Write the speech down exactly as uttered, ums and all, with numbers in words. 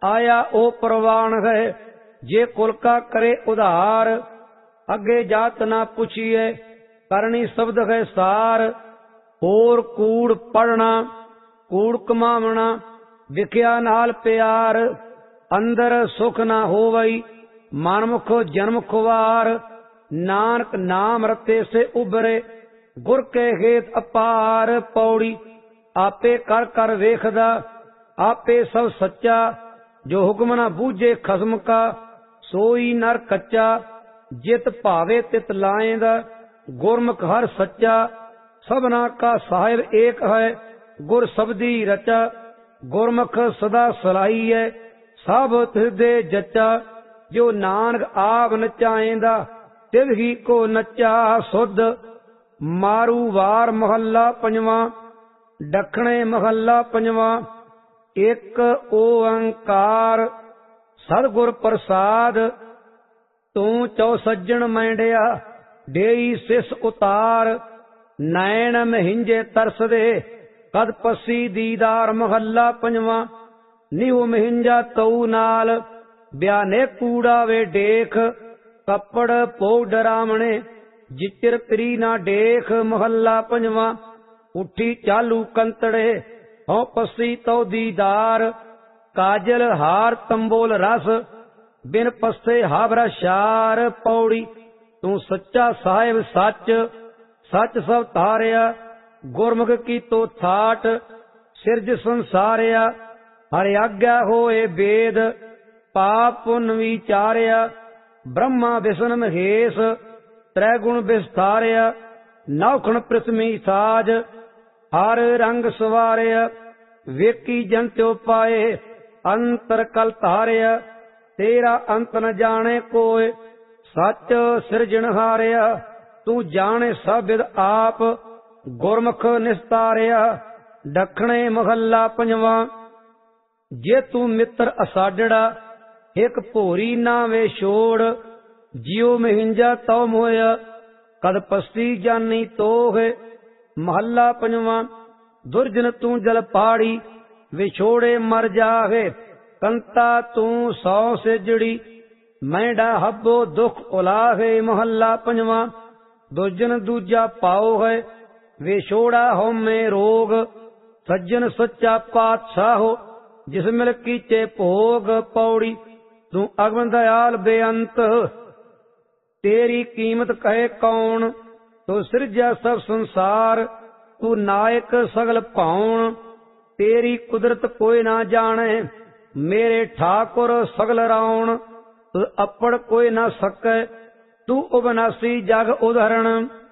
आया ओ प्रवान है। जे कुल का करे उधार, अगे जात ना पुछिए करनी शब्द है सार। होर कूड़ पढ़ना कूड़ कमावना, विख्या नाल प्यार। अंदर सुख ना होवई मनमुख जन्म खुवार। नानक नाम रते से उबरे गुर के हेत अपार। पौड़ी आपे कर कर वेखदा आपे सब सच्चा। जो हुक्म ना बूझे खसम का सोई नर कच्चा। जित भावे तित लाएंदा गुरमुख हर सच्चा। सबना का साहिब एक है गुर शब्दी रचा। गुरमुख सदा सलाई है सब हृदय जच्चा। जो नानक आप नचाएंदा तिव ही को नचा सुध। मारू वार महला पंजवा दखणे महला पंजवा। एक ओंकार सतगुर प्रसाद। तू चौ सज्जन मैंडिया डेई सिस उतार। नैन महिंजे तरस दे कद पसी दीदार महला पंजवा। निहु महिंजा तऊ नाल ब्याने कूड़ा वे देख। कपड़ पोग डरावणे जिचिर प्री ना देख महला पंजवा। उठी चालू कंतड़े हों पसी तो दीदार। काजल हार तंबोल रस बिन पस्से हावरा शार। पौड़ी तू सच्चा साहिब सच सच सब तारिया। गुरमुख की तो थाट सिरज संसारिया। हरि आज्ञा होए वेद पाप पुन विचारिया। ब्रह्मा विष्णु महेश त्रैगुण विस्तारिया। नौखण पृथ्वी साज हर रंग सवारिया। वेकी जन त्यो पाए अंतर कल तारिया। तेरा अंत न जाने कोय सच सिरजन हारिया। तू जाने सब विद आप गुरमुख निस्तारिया। दखणे महला पंजवा। जे तू मित्र असाडड़ा एक भोरी ना वे छोड़। जियो महिंजा तो मोया कद पस्ती जानी तोह। महला पंजवा। दुर्जन तू जल पाड़ी विछोड़े मर जाहे। कंता तू सौ से जड़ी मैंडा हब्बो दुख उलाहे। महला पंजवा। दुर्जन दूजा पाओ है विछोड़ा हो में रोग। सज्जन सच्चा पातशाह हो जिस मिल कीचे भोग। पौड़ी तू अगम दयाल बेअंत तेरी कीमत कहे कौन। तू सिरजा सब संसार तू नायक सगल पाउन। तेरी कुदरत कोई ना जाने मेरे ठाकुर सगल राउण। तू अपड़ कोई ना सके तू उबनासी जग उदाहरण।